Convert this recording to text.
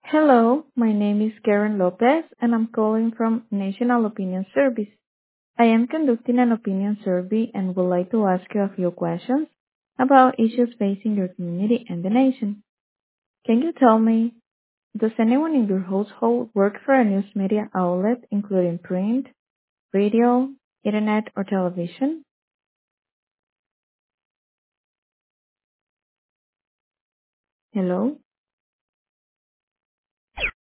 Hello, my name is Karen Lopez and I'm calling from National Opinion Service. I am conducting an opinion survey and would like to ask you a few questions about issues facing your community and the nation. Can you tell me, does anyone in your household work for a news media outlet including print, radio, internet, or television? Hello?